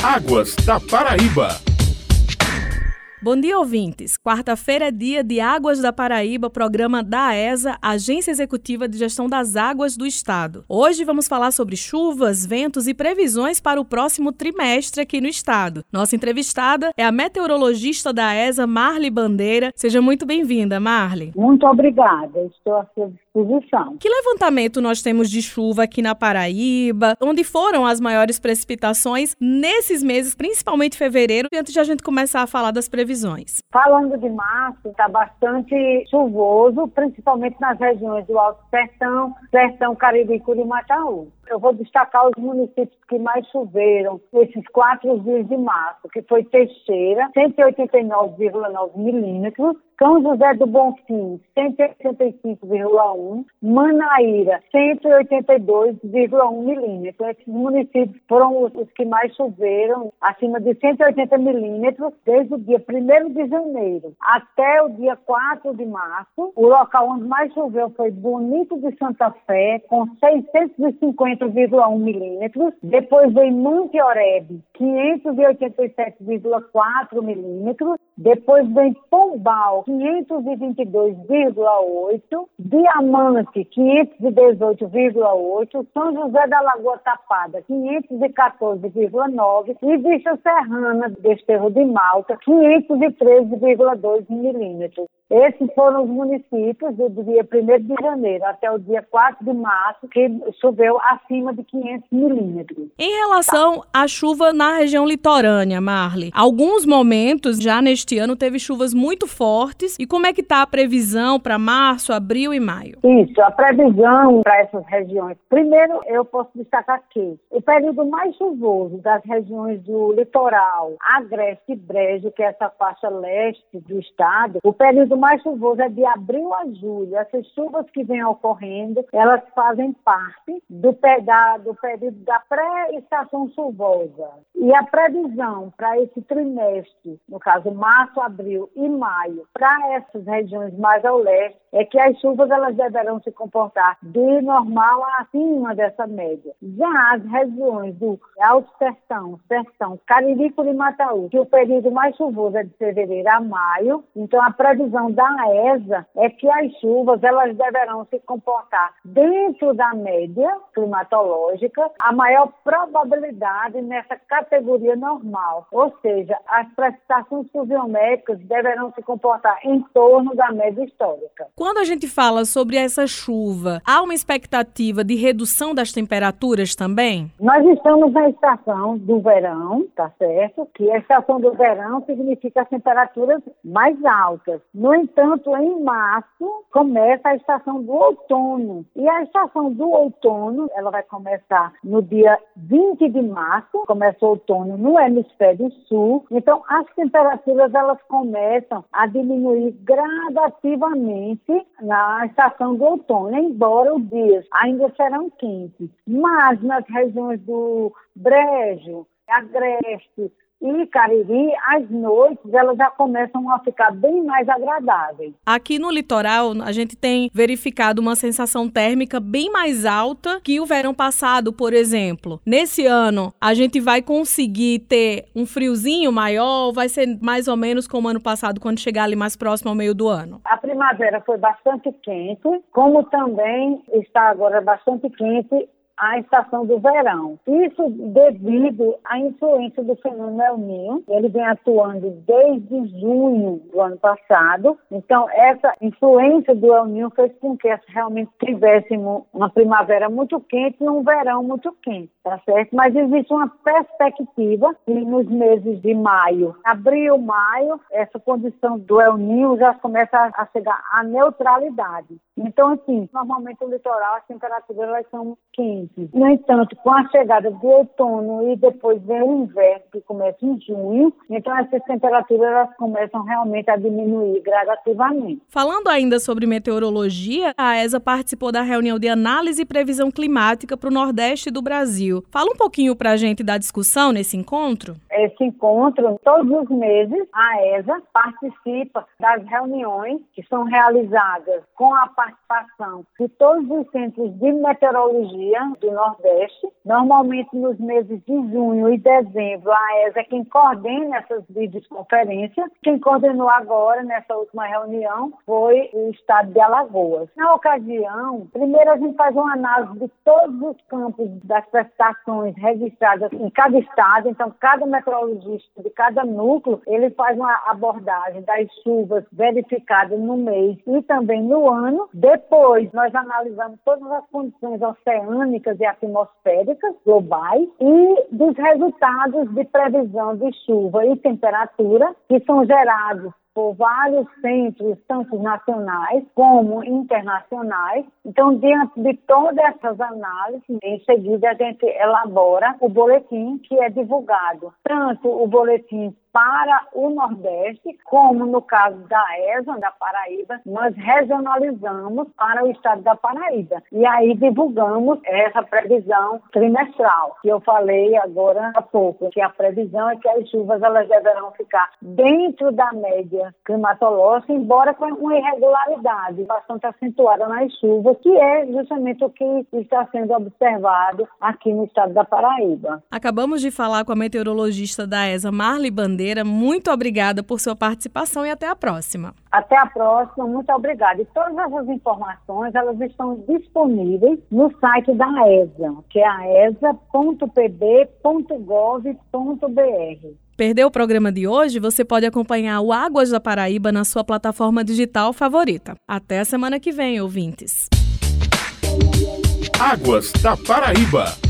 Águas da Paraíba. Bom dia, ouvintes. Quarta-feira é dia de Águas da Paraíba, programa da AESA, Agência Executiva de Gestão das Águas do Estado. Hoje vamos falar sobre chuvas, ventos e previsões para o próximo trimestre aqui no estado. Nossa entrevistada é a meteorologista da AESA, Marli Bandeira. Seja muito bem-vinda, Marli. Muito obrigada, estou à sua disposição. Que levantamento nós temos de chuva aqui na Paraíba? Onde foram as maiores precipitações nesses meses, principalmente fevereiro, antes de a gente começar a falar das previsões? Falando de março, está bastante chuvoso, principalmente nas regiões do Alto Sertão, Sertão, Cariri, Curimataú. Eu vou destacar os municípios que mais choveram esses 4 dias de março, que foi Teixeira, 189,9 milímetros, São José do Bonfim, 185,1, Manaíra, 182,1 milímetros. Esses municípios foram os que mais choveram, acima de 180 milímetros, desde o dia 1º de janeiro até o dia 4 de março. O local onde mais choveu foi Bonito de Santa Fé, com 650,1 milímetros. Depois veio Monte Oreb, 587,4 milímetros. Depois vem Pombal, 522,8. Diamante, 518,8. São José da Lagoa Tapada, 514,9. E Vista Serrana, Desterro de Malta, 513,2 milímetros. Esses foram os municípios do dia 1º de janeiro até o dia 4 de março que choveu acima de 500 milímetros. Em relação à chuva na região litorânea, Marli, alguns momentos já neste ano teve chuvas muito fortes. E como é que está a previsão para março, abril e maio? Isso, a previsão para essas regiões. Primeiro, eu posso destacar que o período mais chuvoso das regiões do litoral, Agreste e Brejo, que é essa faixa leste do estado, o período mais chuvoso é de abril a julho. Essas chuvas que vêm ocorrendo, elas fazem parte do período da pré-estação chuvosa. E a previsão para esse trimestre, no caso março, abril e maio, para essas regiões mais ao leste, é que as chuvas elas deverão se comportar de normal a acima dessa média. Já as regiões do Alto Sertão, Cariri, Curimataú, que o período mais chuvoso é de fevereiro a maio, então a previsão da AESA é que as chuvas elas deverão se comportar dentro da média climatológica, a maior probabilidade nessa categoria normal, ou seja, as precipitações pluviométricas deverão se comportar em torno da média histórica. Quando a gente fala sobre essa chuva, há uma expectativa de redução das temperaturas também? Nós estamos na estação do verão, tá certo? Que a estação do verão significa as temperaturas mais altas. No entanto, em março, começa a estação do outono. E a estação do outono, ela vai começar no dia 20 de março, começa o outono no hemisfério sul. Então, as temperaturas, elas começam a diminuir gradativamente na estação do outono, embora os dias ainda serão quentes. Mas nas regiões do Brejo, Agreste e Cariri, as noites elas já começam a ficar bem mais agradáveis. Aqui no litoral, a gente tem verificado uma sensação térmica bem mais alta que o verão passado, por exemplo. Nesse ano, a gente vai conseguir ter um friozinho maior ou vai ser mais ou menos como o ano passado, quando chegar ali mais próximo ao meio do ano? A primavera foi bastante quente, como também está agora bastante quente a estação do verão. Isso devido à influência do fenômeno El Niño. Ele vem atuando desde junho do ano passado. Então, essa influência do El Niño fez com que realmente tivéssemos uma primavera muito quente e um verão muito quente, tá certo? Mas existe uma perspectiva que nos meses de maio, abril, maio, essa condição do El Niño já começa a chegar à neutralidade. Então, assim, normalmente o litoral, as temperaturas elas são quentes. No entanto, com a chegada do outono e depois vem o inverno, que começa em junho, então essas temperaturas elas começam realmente a diminuir gradativamente. Falando ainda sobre meteorologia, a AESA participou da reunião de análise e previsão climática para o Nordeste do Brasil. Fala um pouquinho para a gente da discussão nesse encontro. esse encontro. Todos os meses, a ESA participa das reuniões que são realizadas com a participação de todos os centros de meteorologia do Nordeste. Normalmente, nos meses de junho e dezembro, a ESA é quem coordena essas videoconferências. Quem coordenou agora, nessa última reunião, foi o estado de Alagoas. Na ocasião, primeiro a gente faz uma análise de todos os campos das precipitações registradas em cada estado. Então, cada meteorologista de cada núcleo, ele faz uma abordagem das chuvas verificadas no mês e também no ano. Depois, nós analisamos todas as condições oceânicas e atmosféricas globais e dos resultados de previsão de chuva e temperatura que são gerados por vários centros, tanto nacionais como internacionais. Então, diante de todas essas análises, em seguida a gente elabora o boletim que é divulgado. Tanto o boletim para o Nordeste, como no caso da ESA, da Paraíba, nós regionalizamos para o estado da Paraíba. E aí divulgamos essa previsão trimestral, que eu falei agora há pouco, que a previsão é que as chuvas elas deverão ficar dentro da média climatológica, embora com uma irregularidade bastante acentuada nas chuvas, que é justamente o que está sendo observado aqui no estado da Paraíba. Acabamos de falar com a meteorologista da ESA, Marli Bandeira. Muito obrigada por sua participação e até a próxima. Até a próxima, muito obrigada. E todas essas informações, elas estão disponíveis no site da ESA, que é aesa.pb.gov.br. Perdeu o programa de hoje? Você pode acompanhar o Águas da Paraíba na sua plataforma digital favorita. Até a semana que vem, ouvintes. Águas da Paraíba.